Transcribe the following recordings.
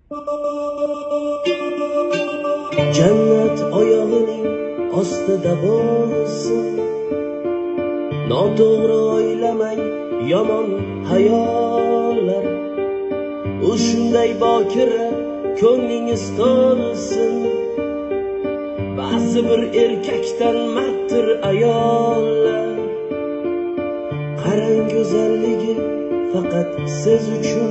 Jannat oyog'ining ostida bo'lsin, noto'g'ri o'ylamang yomon hayollar. U shunday bokira ko'nglingiz to'lsin, ba'zi bir erkakdan marddir ayollar. Qarang go'zalligi faqat siz uchun,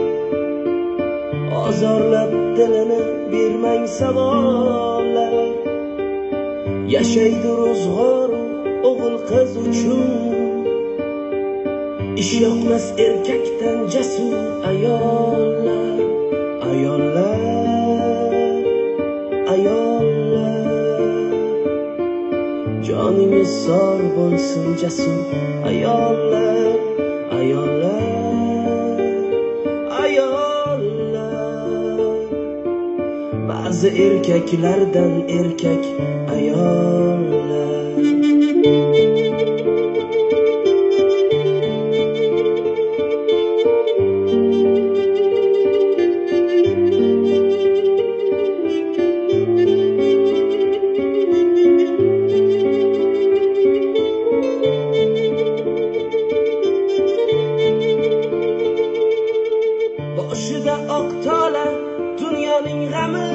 ozorlab dilini bermang savollar. Yashaydi ro'zg'or o'g'il qiz uchun, ish yoqmas erkakdan jasur ayollar. Ayollar, ayollar, joningiz sor bo'lsin jasur ayollar. Ayollar, ayollar, ba'zi erkaklardan erkak ayollar. Boshida oq tola dunyoning g'ami,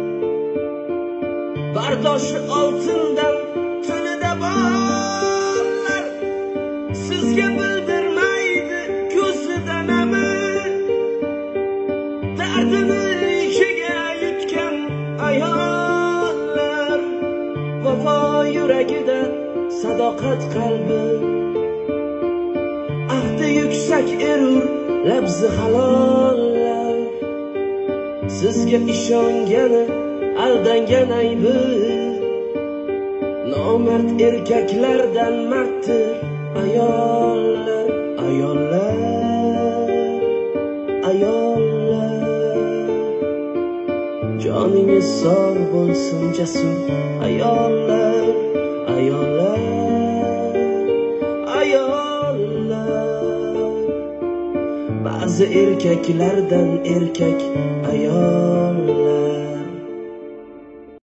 bardoshi oltindan tilida borlar. Sizga bildirmaydi ko'zida nami, dardini ichiga yutgan ayollar. Vafo yuragida sadoqat qalbi, ahdi yuksak erur labzi halollar. Sizga ishongani aldangan aybi, nomard erkaklardan marddir ayollar. Ayollar, ayollar, joningiz sor bo'lsin jasur ayollar. Ayollar, ayollar, ba'zi erkaklardan erkak ayollar.